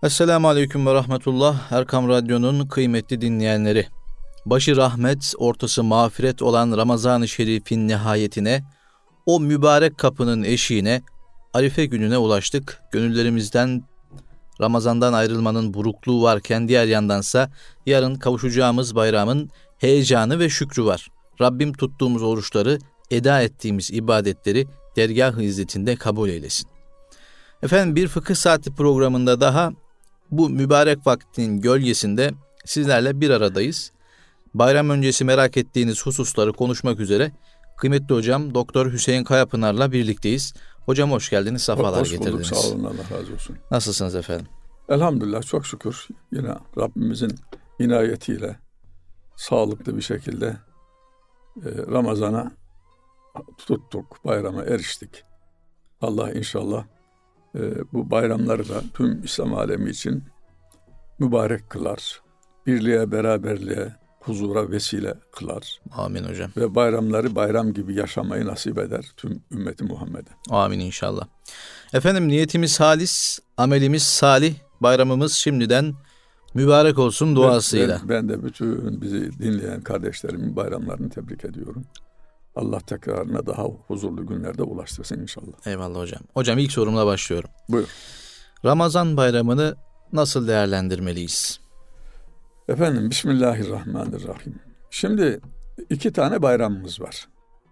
Esselamu Aleyküm ve Rahmetullah. Erkam Radyo'nun kıymetli dinleyenleri. Başı rahmet, ortası mağfiret olan Ramazan-ı Şerif'in nihayetine, o mübarek kapının eşiğine, Arife gününe ulaştık. Gönüllerimizden Ramazan'dan ayrılmanın burukluğu varken diğer yandansa yarın kavuşacağımız bayramın heyecanı ve şükrü var. Rabbim tuttuğumuz oruçları, eda ettiğimiz ibadetleri dergâh-ı izzetinde kabul eylesin. Efendim, bir fıkıh saati programında daha bu mübarek vaktin gölgesinde sizlerle bir aradayız. Bayram öncesi merak ettiğiniz hususları konuşmak üzere kıymetli hocam Doktor Hüseyin Kayapınar'la birlikteyiz. Hocam hoş geldiniz, sefalar getirdiniz. Hoş bulduk, sağ olun, Allah razı olsun. Nasılsınız efendim? Elhamdülillah, çok şükür. Yine Rabbimizin inayetiyle sağlıklı bir şekilde Ramazan'a tuttuk, bayrama eriştik. Allah inşallah bu bayramları da tüm İslam alemi için mübarek kılar. Birliğe, beraberliğe, huzura vesile kılar. Amin hocam. Ve bayramları bayram gibi yaşamayı nasip eder tüm ümmeti Muhammed'e. Amin inşallah. Efendim, niyetimiz halis, amelimiz salih, bayramımız şimdiden mübarek olsun duasıyla. Ben de bütün bizi dinleyen kardeşlerimin bayramlarını tebrik ediyorum. Allah tekrarına daha huzurlu günlerde ulaştırsın inşallah. Eyvallah hocam. Hocam, ilk sorumla başlıyorum. Buyur. Ramazan bayramını nasıl değerlendirmeliyiz? Efendim, Bismillahirrahmanirrahim. Şimdi 2 tane bayramımız var.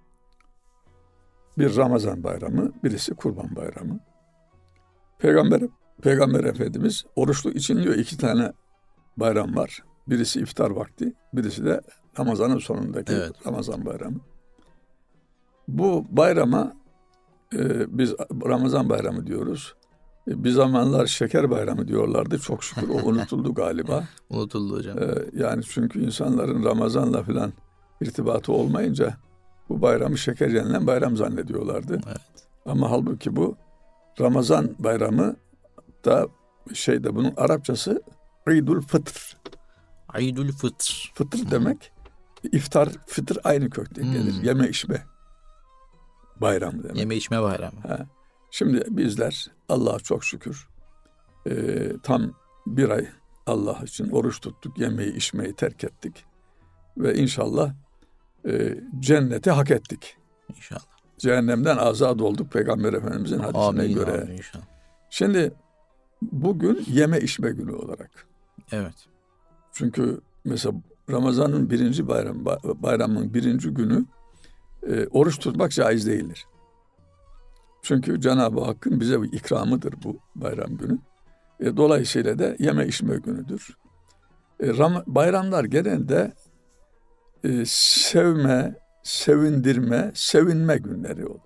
Bir Ramazan bayramı, birisi Kurban bayramı. Peygamber Efendimiz oruçlu için diyor 2 tane bayram var. Birisi iftar vakti, birisi de Ramazan'ın sonundaki Ramazan bayramı. Bu bayrama biz Ramazan bayramı diyoruz. Bir zamanlar şeker bayramı diyorlardı. Çok şükür o unutuldu galiba. Unutuldu hocam. Yani çünkü insanların Ramazan'la filan irtibatı olmayınca bu bayramı şeker yenilen bayram zannediyorlardı. Evet. Ama halbuki bu Ramazan bayramı da bunun Arapçası İdül Fıtr. İdül Fıtr. Fıtır demek iftar, fıtır aynı kökten gelir. Yeme içme bayramı demek. Yeme içme bayramı. Şimdi bizler Allah'a çok şükür tam 1 ay Allah için oruç tuttuk, yemeği içmeyi terk ettik ve inşallah cenneti hak ettik. İnşallah. Cehennemden azad olduk Peygamber Efendimizin hadisine göre. Amin inşallah. Şimdi bugün yeme içme günü olarak. Evet. Çünkü mesela Ramazan'ın bayramın 1. günü oruç tutmak caiz değildir. Çünkü Cenab-ı Hakk'ın bize bir ikramıdır bu bayram günü. Dolayısıyla da yeme içme günüdür. Bayramlar genelde sevme, sevindirme, sevinme günleri olur.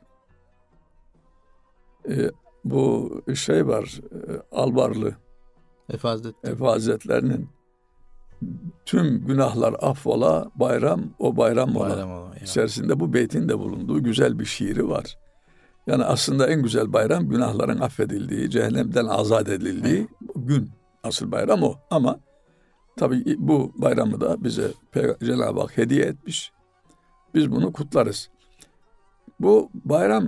Bu var, Albarlı Efe Hazretlerinin tüm günahlar affola, bayram o bayram ola. İçerisinde bu beytin de bulunduğu güzel bir şiiri var. Yani aslında en güzel bayram günahların affedildiği, cehennemden azat edildiği gün. Asıl bayram o. Ama tabii bu bayramı da bize Cenab-ı Hak hediye etmiş. Biz bunu kutlarız. Bu bayram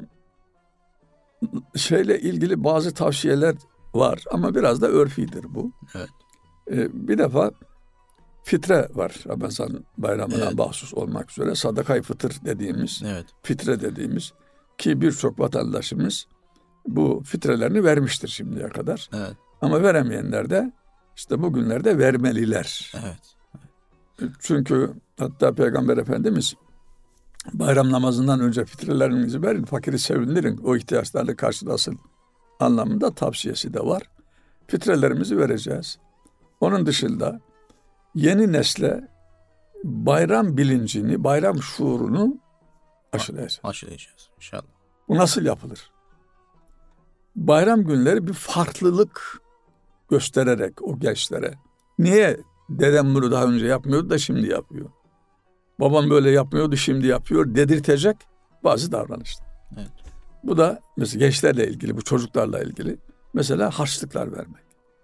ilgili bazı tavsiyeler var ama biraz da örfidir bu. Evet. Bir defa fitre var Ramazan bayramına mahsus olmak üzere. Sadaka-i fıtır dediğimiz, fitre dediğimiz ki birçok vatandaşımız bu fitrelerini vermiştir şimdiye kadar. Evet. Ama veremeyenler de işte bugünlerde vermeliler. Evet. Çünkü hatta Peygamber Efendimiz bayram namazından önce fitrelerinizi verin, fakiri sevindirin, o ihtiyaçlarla karşılasın anlamında tavsiyesi de var. Fitrelerimizi vereceğiz. Onun dışında yeni nesle bayram bilincini, bayram şuurunu aşılayacağız inşallah. Bu nasıl yapılır? Bayram günleri bir farklılık göstererek o gençlere. Niye dedem bunu daha önce yapmıyordu da şimdi yapıyor? Babam böyle yapmıyordu, şimdi yapıyor dedirtecek bazı davranışlar. Evet. Bu da mesela gençlerle ilgili, bu çocuklarla ilgili. Mesela harçlıklar vermek.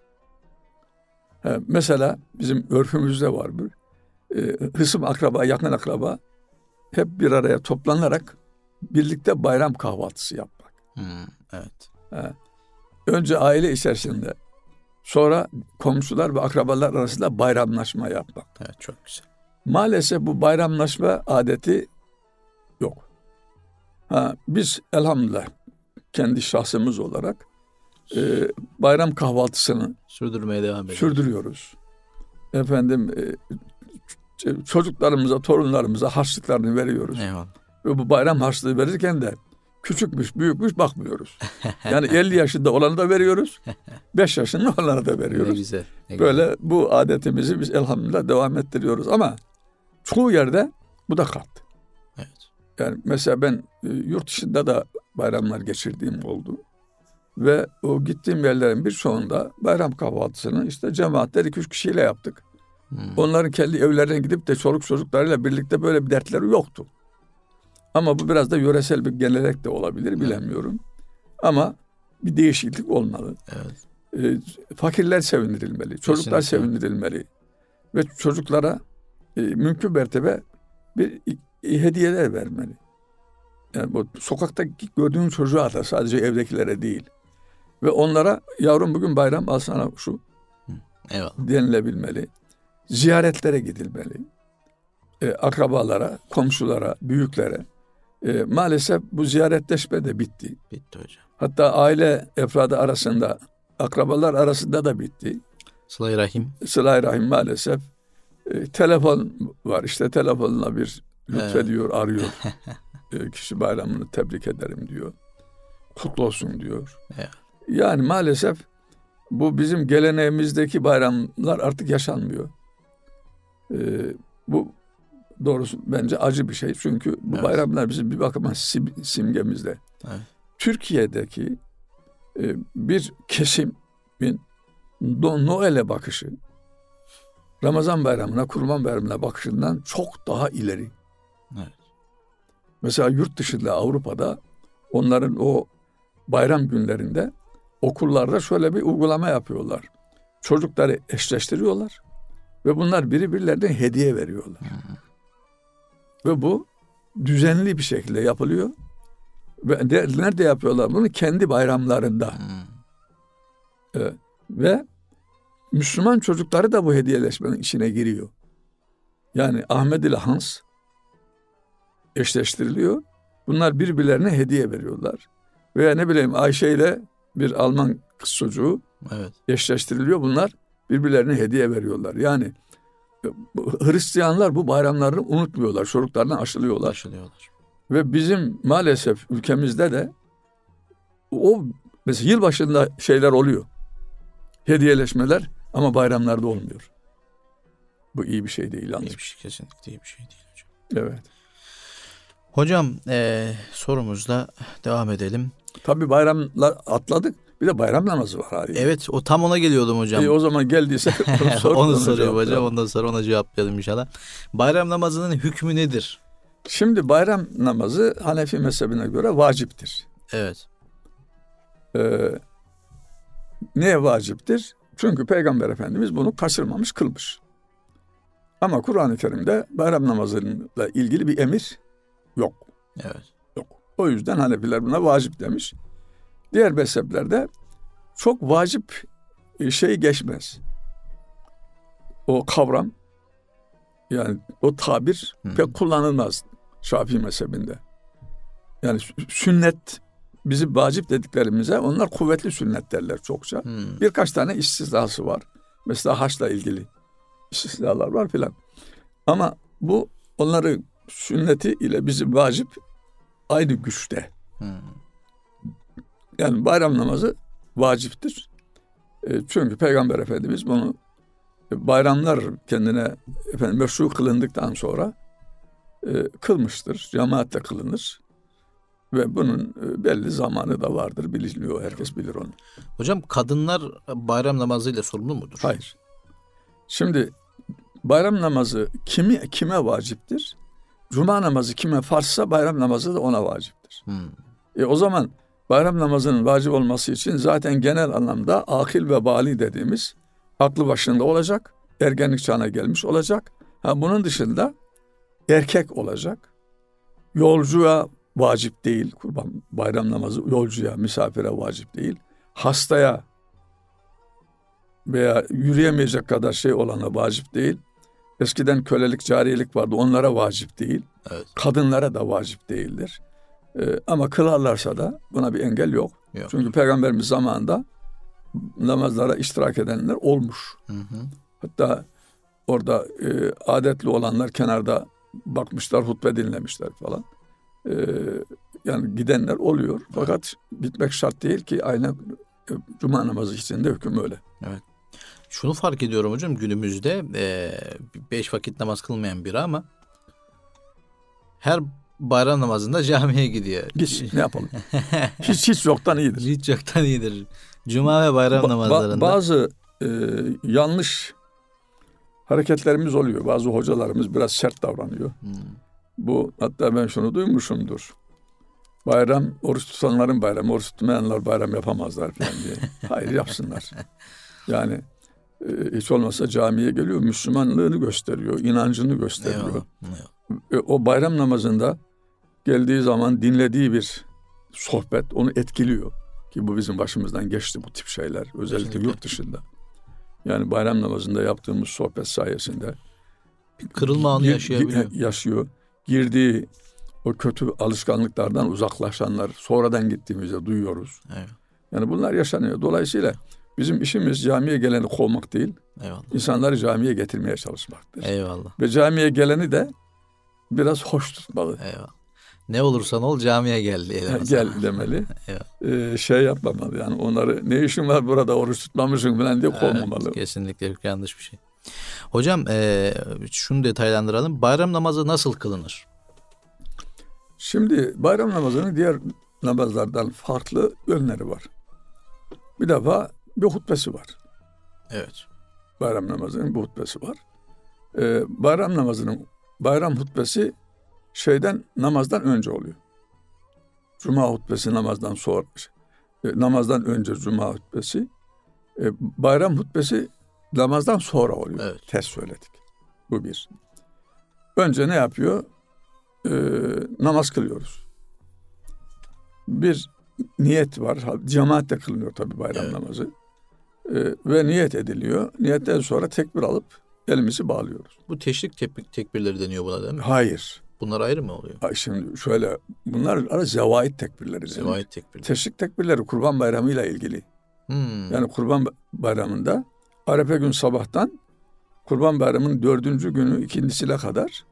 Mesela bizim örfümüzde var bir hısım akraba, yakın akraba hep bir araya toplanarak birlikte bayram kahvaltısı yapmak. Evet. Önce aile içerisinde Sonra komşular ve akrabalar arasında bayramlaşma yapmak. Evet, çok güzel. Maalesef bu bayramlaşma adeti yok. Biz elhamdülillah kendi şahsımız olarak bayram kahvaltısını sürdürmeye devam ediyoruz. Sürdürüyoruz. Çocuklarımıza, torunlarımıza harçlıklarını veriyoruz. Eyvallah. Ve bu bayram harçlığı verirken de küçükmüş, büyükmüş bakmıyoruz. Yani 50 yaşında olanı da veriyoruz. 5 yaşında olanı da veriyoruz. Ne güzel. Böyle bu adetimizi biz elhamdülillah devam ettiriyoruz ama çoğu yerde bu da kalktı. Evet. Yani mesela ben yurt dışında da bayramlar geçirdiğim oldu. Ve o gittiğim yerlerin birçoğunda bayram kahvaltısını işte cemaatler 2-3 kişiyle yaptık. Onların kendi evlerine gidip de çoluk çocuklarıyla birlikte böyle bir dertleri yoktu. Ama bu biraz da yöresel bir gelenek de olabilir, bilemiyorum. Ama bir değişiklik olmalı. Evet. Fakirler sevindirilmeli, çocuklar sevindirilmeli. Ve çocuklara mümkün mertebe bir hediyeler vermeli. Yani bu sokakta gördüğün çocuğa da, sadece evdekilere değil. Ve onlara yavrum bugün bayram, al sana şu denilebilmeli. Ziyaretlere gidilmeli. Akrabalara, komşulara, büyüklere. Maalesef bu ziyaretleşme de bitti. Bitti hocam. Hatta aile efradı arasında, akrabalar arasında da bitti. Sıla-i Rahim. Sıla-i Rahim maalesef. Telefon var, işte telefonla bir lütfediyor, arıyor. Kişi bayramını tebrik ederim diyor. Kutlu olsun diyor. Evet. Yani maalesef bu bizim geleneğimizdeki bayramlar artık yaşanmıyor. Bu doğrusu bence acı bir şey. Çünkü bu bayramlar bizim bir bakıma simgemizde. Evet. Türkiye'deki bir kesimin Noel'e bakışı, Ramazan bayramına, Kurban bayramına bakışından çok daha ileri. Evet. Mesela yurt dışında, Avrupa'da onların o bayram günlerinde okullarda şöyle bir uygulama yapıyorlar. Çocukları eşleştiriyorlar ve bunlar birbirlerine hediye veriyorlar. Ve bu düzenli bir şekilde yapılıyor. Ve nerede yapıyorlar bunu? Kendi bayramlarında. Ve Müslüman çocukları da bu hediyeleşmenin içine giriyor. Yani Ahmet ile Hans eşleştiriliyor. Bunlar birbirlerine hediye veriyorlar. Veya ne bileyim Ayşe ile bir Alman kız çocuğu eşleştiriliyor. Bunlar birbirlerine hediye veriyorlar. Yani Hristiyanlar bu bayramlarını unutmuyorlar. Çocuklardan aşılıyorlar. Ve bizim maalesef ülkemizde de o mesela yılbaşında şeyler oluyor. Hediyeleşmeler ama bayramlarda olmuyor. Bu iyi bir şey değil yalnız. İyi bir şey, kesinlikle iyi bir şey değil hocam. Evet. Hocam sorumuzla devam edelim. Tabii bayramlar atladık. Bir de bayram namazı var haliyle. Evet, o tam ona geliyordum hocam. O zaman geldiyse onu soruyor hocam. Ondan sonra ona cevaplayalım inşallah. Bayram namazının hükmü nedir? Şimdi bayram namazı Hanefi mezhebine göre vaciptir. Evet. Neye vaciptir? Çünkü Peygamber Efendimiz bunu kaçırmamış, kılmış. Ama Kur'an-ı Kerim'de bayram namazıyla ilgili bir emir yok. Evet. Yok. O yüzden Hanefiler buna vacip demiş. Diğer mezheplerde çok vacip şey geçmez. O kavram, yani o tabir pek kullanılmaz Şafii mezhebinde. Yani sünnet, bizim vacip dediklerimize onlar kuvvetli sünnet derler çokça. Birkaç tane istisnası var. Mesela haçla ilgili istisnalar var filan. Ama bu onları sünneti ile bizim vacip aynı güçte. Yani bayram namazı vaciptir. Çünkü Peygamber Efendimiz bunu bayramlar kendine meşru kılındıktan sonra kılmıştır. Cemaatle kılınır. Ve bunun belli zamanı da vardır. Biliniyor. Herkes bilir onu. Hocam kadınlar bayram namazıyla sorumlu mudur? Hayır. Şimdi bayram namazı kime vaciptir? Cuma namazı kime farzsa bayram namazı da ona vaciptir. O zaman bayram namazının vacip olması için zaten genel anlamda akil ve bali dediğimiz aklı başında olacak, ergenlik çağına gelmiş olacak. Bunun dışında erkek olacak. Yolcuya vacip değil bayram namazı, yolcuya, misafire vacip değil. Hastaya veya yürüyemeyecek kadar şey olana vacip değil. Eskiden kölelik, cariyelik vardı. Onlara vacip değil. Evet. Kadınlara da vacip değildir. Ama kılarlarsa da buna bir engel yok. Çünkü Peygamberimiz zamanında namazlara iştirak edenler olmuş. Hı hı. Hatta orada adetli olanlar kenarda bakmışlar, hutbe dinlemişler falan. Yani gidenler oluyor. Fakat gitmek şart değil ki, aynen cuma namazı için de hüküm öyle. Evet. Şunu fark ediyorum hocam, günümüzde 5 vakit namaz kılmayan biri ama her bayram namazında camiye gidiyor. Git, ne yapalım? hiç yoktan iyidir. Hiç yoktan iyidir. Cuma ve bayram namazlarında. Bazı yanlış hareketlerimiz oluyor. Bazı hocalarımız biraz sert davranıyor. Bu, hatta ben şunu duymuşumdur. Bayram, oruç tutanların bayramı, oruç tutmayanlar bayram yapamazlar falan diye. Hayır, yapsınlar. Yani hiç olmazsa camiye geliyor, Müslümanlığını gösteriyor, inancını gösteriyor. O bayram namazında geldiği zaman dinlediği bir sohbet onu etkiliyor. Ki bu bizim başımızdan geçti, bu tip şeyler. Özellikle kesinlikle yurt dışında. Yani bayram namazında yaptığımız sohbet sayesinde kırılma anı yaşayabiliyor. Yaşıyor. Girdiği o kötü alışkanlıklardan uzaklaşanlar sonradan gittiğimizde duyuyoruz. Evet. Yani bunlar yaşanıyor. Dolayısıyla bizim işimiz camiye geleni kovmak değil. Eyvallah. İnsanları camiye getirmeye çalışmaktır. Eyvallah. Ve camiye geleni de biraz hoş tutmalı. Eyvallah. Ne olursan ol camiye gel diyelim. Gel demeli. Şey yapmamalı yani, onları ne işin var burada oruç tutmamışsın falan diye kovmamalı. Evet, kesinlikle yanlış bir şey. Hocam şunu detaylandıralım. Bayram namazı nasıl kılınır? Şimdi bayram namazının diğer namazlardan farklı yönleri var. Bir defa bir hutbesi var. Evet. Bayram namazının bir hutbesi var. Bayram hutbesi namazdan önce oluyor. Cuma hutbesi namazdan sonra, namazdan önce cuma hutbesi. Bayram hutbesi namazdan sonra oluyor. Evet. Ters söyledik. Bu bir. Önce ne yapıyor? Namaz kılıyoruz. Bir niyet var. Cemaatle kılınıyor tabii bayram namazı. Ve niyet ediliyor. Niyetten sonra tekbir alıp elimizi bağlıyoruz. Bu teşrik tekbirleri deniyor buna değil mi? Hayır. Bunlar ayrı mı oluyor? Şimdi şöyle, bunlar zevait tekbirleri. Zevait tekbirleri. Teşrik tekbirleri Kurban Bayramı ile ilgili. Yani Kurban Bayramı'nda Arefe gün sabahtan Kurban Bayramı'nın 4. günü ikindisine kadar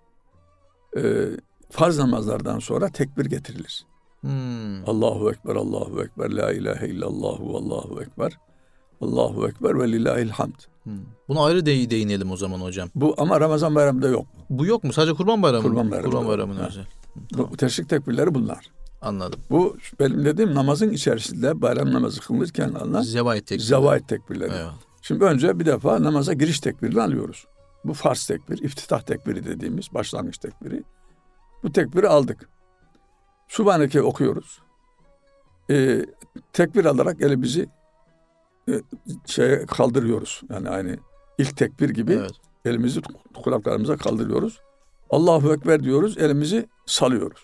farz namazlardan sonra tekbir getirilir. Allahu Ekber, Allahu Ekber, La ilahe illallahu, Allahu Ekber, Allahu Ekber ve lillahil hamd. Buna ayrı değinelim o zaman hocam. Bu ama Ramazan Bayramı'nda yok. Bu yok mu? Sadece Kurban Bayramı. Kurban Bayramı'nın özel. Tamam. Bu teşrik tekbirleri bunlar. Anladım. Bu benim dediğim namazın içerisinde bayram namazı kılınırken alınan zevait tekbirleri. Evet. Şimdi önce bir defa namaza giriş tekbirini alıyoruz. Bu farz tekbir, iftitah tekbiri dediğimiz başlangıç tekbiri. Bu tekbiri aldık. Subhaneke okuyoruz. Tekbir alarak elimizi kaldırıyoruz. Yani aynı ilk tekbir gibi elimizi kulaklarımıza kaldırıyoruz. Allahu Ekber diyoruz, elimizi salıyoruz.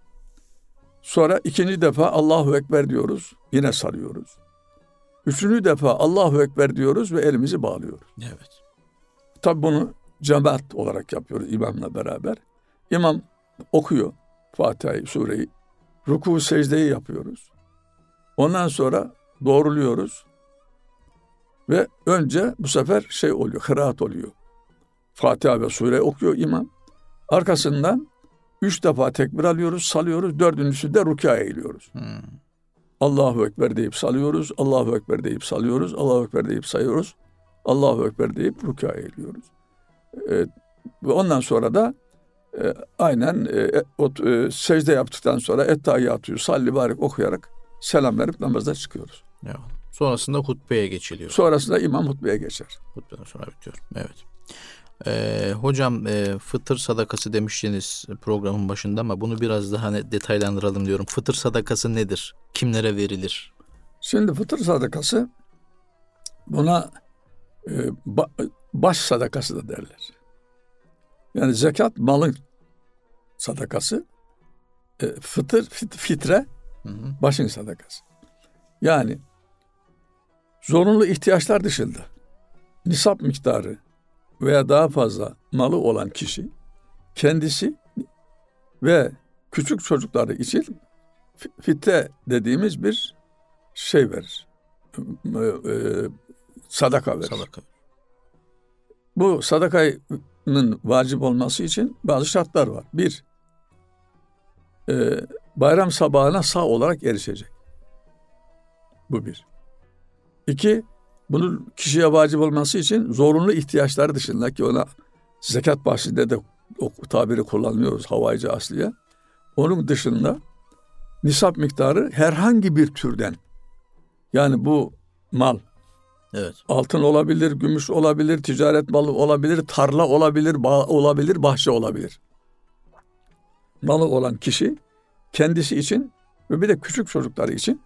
Sonra ikinci defa Allahu Ekber diyoruz, yine sarıyoruz. Üçüncü defa Allahu Ekber diyoruz ve elimizi bağlıyoruz. Evet. Tabi bunu cemaat olarak yapıyoruz imamla beraber. İmam okuyor Fatiha'yı, sureyi. Ruku secdeyi yapıyoruz. Ondan sonra doğruluyoruz. Ve önce bu sefer oluyor, kıraat oluyor. Fatiha ve sure okuyor imam. Arkasından 3 defa tekbir alıyoruz, salıyoruz. 4.'sü de rükûa eğiliyoruz. Allahu Ekber deyip salıyoruz. Allahu Ekber deyip salıyoruz. Allahu Ekber deyip sayıyoruz. Allahu Ekber deyip rükûa eğiliyoruz. Ve ondan sonra da aynen secde yaptıktan sonra Ettehiyyatü salli barik okuyarak selam verip namaza çıkıyoruz. Evet. Sonrasında hutbeye geçiliyor. Sonrasında imam hutbeye geçer. Hutbeden sonra bitiyor. Evet. Hocam fıtır sadakası demiştiniz programın başında ama bunu biraz daha detaylandıralım diyorum. Fıtır sadakası nedir? Kimlere verilir? Şimdi fıtır sadakası, buna baş sadakası da derler. Yani zekat malın sadakası, fitre başın sadakası. Yani zorunlu ihtiyaçlar dışında nisap miktarı veya daha fazla malı olan kişi kendisi ve küçük çocukları için fitre dediğimiz bir şey verir. Sadaka verir. Bu sadakanın vacip olması için bazı şartlar var. Bir, bayram sabahına sağ olarak erişecek. Bu bir. İki, bunun kişiye vacip olması için zorunlu ihtiyaçları dışında, ki ona zekat bahsinde de o tabiri kullanıyoruz, havaycı asliye. Onun dışında nisap miktarı herhangi bir türden, yani bu mal, evet, altın olabilir, gümüş olabilir, ticaret malı olabilir, tarla olabilir, bağ olabilir, bahçe olabilir. Malı olan kişi kendisi için ve bir de küçük çocukları için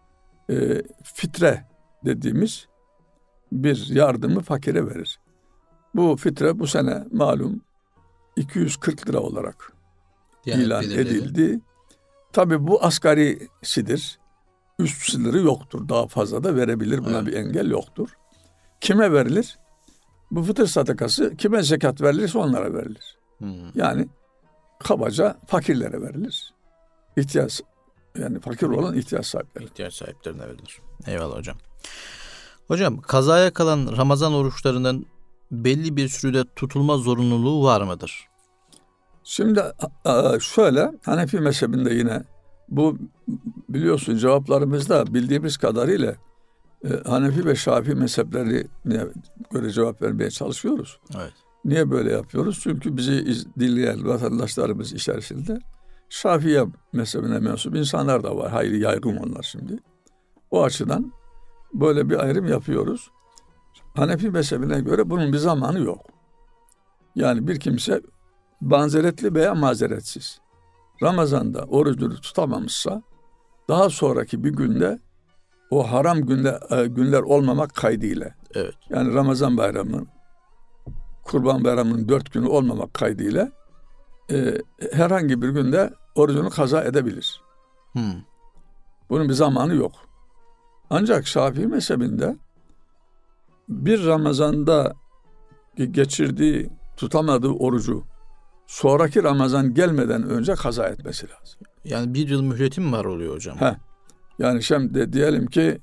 fitre dediğimiz bir yardımı fakire verir. Bu fitre bu sene malum 240 lira olarak ilan edildi. Tabii bu asgarisidir. Üst sınırı yoktur. Daha fazla da verebilir. Buna bir engel yoktur. Kime verilir? Bu fıtır sadakası kime zekat verilirse onlara verilir. Yani kabaca fakirlere verilir. Yani fakir olan ihtiyaç sahipleri. İhtiyaç sahiplerine verilir. Eyvallah hocam. Hocam, kazaya kalan Ramazan oruçlarının belli bir sürede tutulma zorunluluğu var mıdır? Şimdi şöyle, Hanefi mezhebinde yine bu, biliyorsun, cevaplarımızda bildiğimiz kadarıyla Hanefi ve Şafii mezheplerine göre cevap vermeye çalışıyoruz. Evet. Niye böyle yapıyoruz? Çünkü bizi dinleyen vatandaşlarımız içerisinde Şafii mezhebine mensup insanlar da var. Hayli yaygın onlar şimdi. O açıdan böyle bir ayrım yapıyoruz. Hanefi mezhebine göre bunun bir zamanı yok. Yani bir kimse mazeretli veya mazeretsiz Ramazan'da orucunu tutamamışsa daha sonraki bir günde o haram günler olmamak kaydıyla, evet, yani Ramazan bayramı, Kurban Bayramı'nın 4 günü olmamak kaydıyla herhangi bir günde orucunu kaza edebilir. Bunun bir zamanı yok. Ancak Şafii mezhebinde bir Ramazan'da geçirdiği, tutamadığı orucu sonraki Ramazan gelmeden önce kaza etmesi lazım. Yani bir yıl mühletim mi var oluyor hocam? Yani şimdi diyelim ki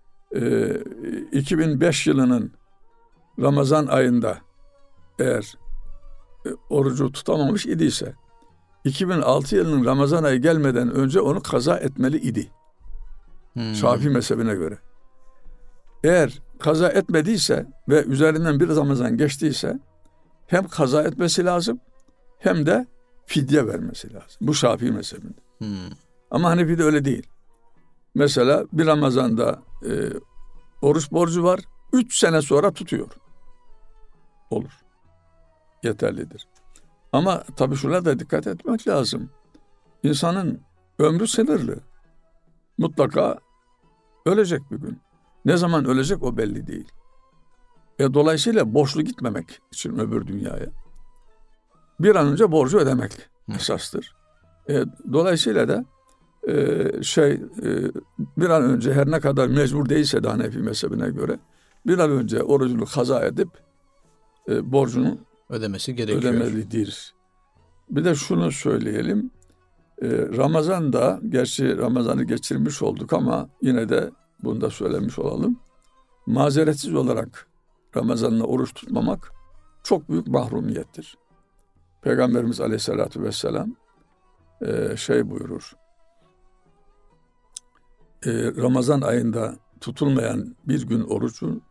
2005 yılının Ramazan ayında eğer orucu tutamamış idiyse 2006 yılının Ramazan ayı gelmeden önce onu kaza etmeli idi. Şafii mezhebine göre. Eğer kaza etmediyse ve üzerinden bir Ramazan geçtiyse hem kaza etmesi lazım hem de fidye vermesi lazım. Bu Şafii mezhebinde. Ama Hanefi'de öyle değil. Mesela bir Ramazan'da oruç borcu var. 3 sene sonra tutuyor. Olur. Yeterlidir. Ama tabii şuna da dikkat etmek lazım. İnsanın ömrü sınırlı. Mutlaka ölecek bir gün. Ne zaman ölecek o belli değil. Dolayısıyla borçlu gitmemek için öbür dünyaya bir an önce borcu ödemek esastır. Dolayısıyla da bir an önce, her ne kadar mecbur değilse de Hanefi mezhebine göre, bir an önce orucunu kaza edip borcunu ödemesi gerekiyor. Ödemelidir. Bir de şunu söyleyelim. Ramazan'da, gerçi Ramazan'ı geçirmiş olduk ama yine de bunu da söylemiş olalım. Mazeretsiz olarak Ramazan'la oruç tutmamak çok büyük mahrumiyettir. Peygamberimiz Aleyhisselatü Vesselam buyurur. Ramazan ayında tutulmayan bir gün orucun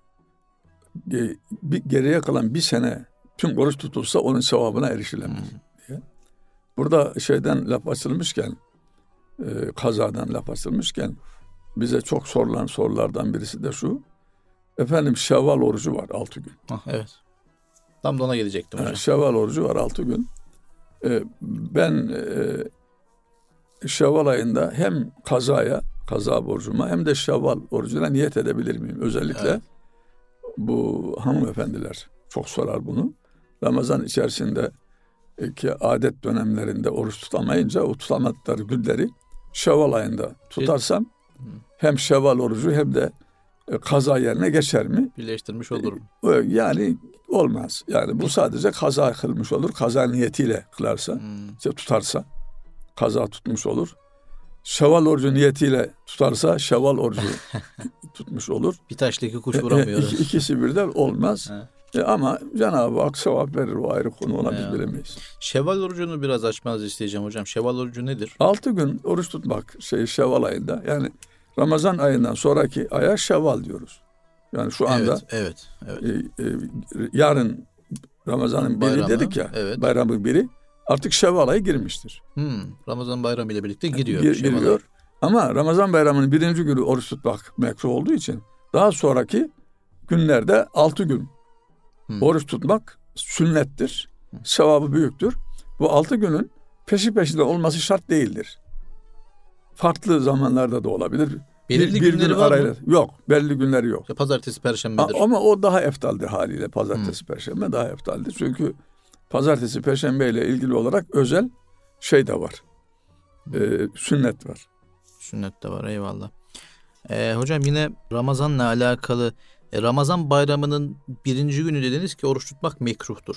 geriye kalan bir sene tüm oruç tutulsa onun sevabına erişilemez diye. Burada laf açılmışken, kazadan laf açılmışken bize çok sorulan sorulardan birisi de şu. Efendim, Şevval orucu var 6 gün. Evet. Tam da ona gelecektim hocam. Şevval orucu var 6 gün. Ben Şevval ayında hem kaza borcuma hem de Şevval orucuna niyet edebilir miyim? Özellikle bu hanımefendiler çok sorar bunu. Ramazan içerisinde ki adet dönemlerinde oruç tutamayınca o tutamadıkları günleri Şevval ayında tutarsam hem Şevval orucu hem de kaza yerine geçer mi? Birleştirmiş olur mu? Yani olmaz. Yani bu sadece kaza kılmış olur. Kaza niyetiyle kılarsa, işte tutarsa kaza tutmuş olur. Şevval orucu niyetiyle tutarsa şevval orucu tutmuş olur. Bir taşla iki kuş vuramıyoruz. İkisi birden olmaz. Ama Cenab-ı Hak sevap verir, o ayrı konu, ona biz bilemeyiz. Şevval orucunu biraz açmanızı isteyeceğim hocam. Şevval orucu nedir? 6 gün oruç tutmak Şevval ayında. Yani Ramazan ayından sonraki aya Şevval diyoruz. Yani şu anda evet. Yarın Ramazan'ın biri dedik ya, bayramın biri artık Şevval ayı girmiştir. Ramazan bayramı ile birlikte giriyor. Ama Ramazan bayramının 1. günü oruç tutmak mekruh olduğu için daha sonraki günlerde 6 gün oruç tutmak sünnettir. Sevabı büyüktür. Bu 6 günün peşi peşine olması şart değildir. Farklı zamanlarda da olabilir. Belirli günleri var mı? Yok, belirli günleri yok. Pazartesi, perşembedir. Ama o daha eftaldir haliyle. Pazartesi, perşembe daha eftaldir. Çünkü pazartesi, perşembe ile ilgili olarak özel şey de var. Sünnet var. Sünnet de var, eyvallah. Hocam yine Ramazan'la alakalı Ramazan bayramının 1. günü dediniz ki oruç tutmak mekruhtur.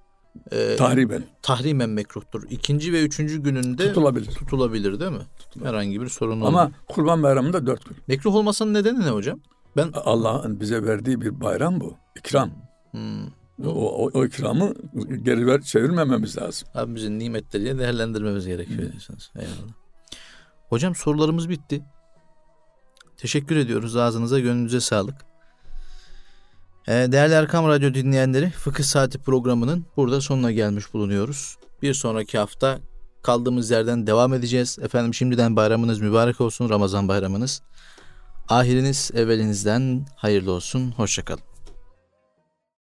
Tahrimen mekruhtur. 2. ve 3. gününde tutulabilir değil mi? Herhangi bir sorun olmaz. Ama Kurban Bayramı'nda 4 gün. Mekruh olmasının nedeni ne hocam? Allah'ın bize verdiği bir bayram bu. İkram. O ikramı geri çevirmememiz lazım. Rabbimizin nimetleriyle değerlendirmemiz gerekiyor diyorsunuz. Eyvallah. Hocam sorularımız bitti. Teşekkür ediyoruz. Ağzınıza, gönlünüze sağlık. Değerli Erkam Radyo dinleyenleri, Fıkıh Saati programının burada sonuna gelmiş bulunuyoruz. Bir sonraki hafta kaldığımız yerden devam edeceğiz. Efendim şimdiden bayramınız mübarek olsun, Ramazan bayramınız. Ahiriniz evvelinizden hayırlı olsun. Hoşça kalın.